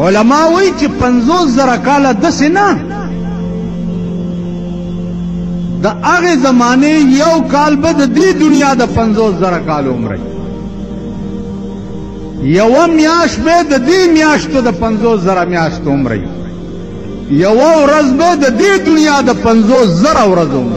علماء وی چې 50,000 کاله داسې نه د هغې زمانې یو کال به د دې دنیا د 50,000 کال عمر یوه میاشت به د دې میاشتو د 50,000 میاشتو عمر یوه ورځ به د دې دنیا د 50,000 ورځ عمر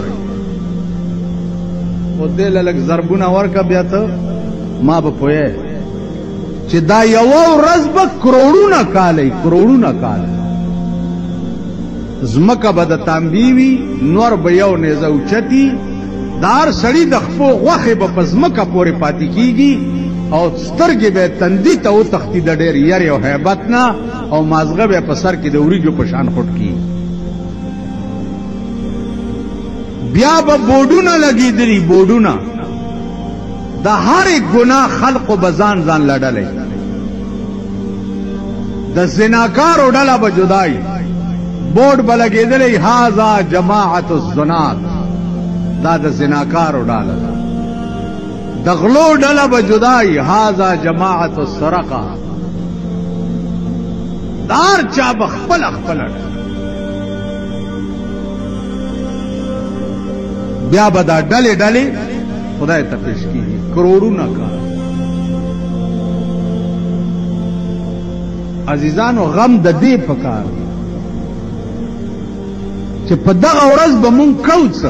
او دې له لږ ضربونه ورکه بیا ته ما به پوهې چې دا یوه ورځ به کروڑونه کاله کروڑونه کاله ځمکه به د تانبې وي نور به یو نیزه اوچتي د هر سړي د خپو غوښې به په ځمکه پورې پاتې کېږي او سترګې به تندي ته وتښتي د ډېر یرې او هیبت نه او مازغه به په سر کې د وریجو په شان خوټ کېږي بیا به بورډونه لګېدلي بورډونه د هرې ګناه خلقو به ځان ځان لډلی د زناکارو ډله به جدای بورډ به لګېدلی هذا جماعت الزنات دا د زناکارو ډله ده د غلو ډله به جدای هذا جماعت السرقه د هر چا به خپله خپله بیا به دا ډلې ډلې خدای ته پیش کېږي کروڑونه کال عزیزانو غم د دې پکار چې په دغه ورځ به مونږ کوو څه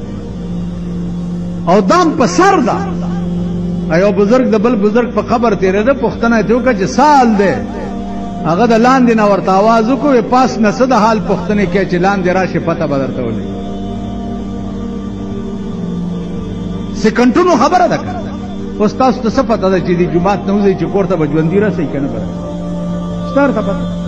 او دام په سر ده یو بزرګ د بل بزرګ په قبر تېرېده پوښتنه یې وکړه چې سال دی هغه د لاندې نه ورته آواز وکړو پاس نه څه د حال پوښتنې کوي چې لاندې راشي پته به درته ولګي سکندونو خبره ده که اوس تاسو ته څه پته ده چې د جومات نه وځئ چې کور ته به ژوندي رسئ که نه به رسئ ستا ورته پته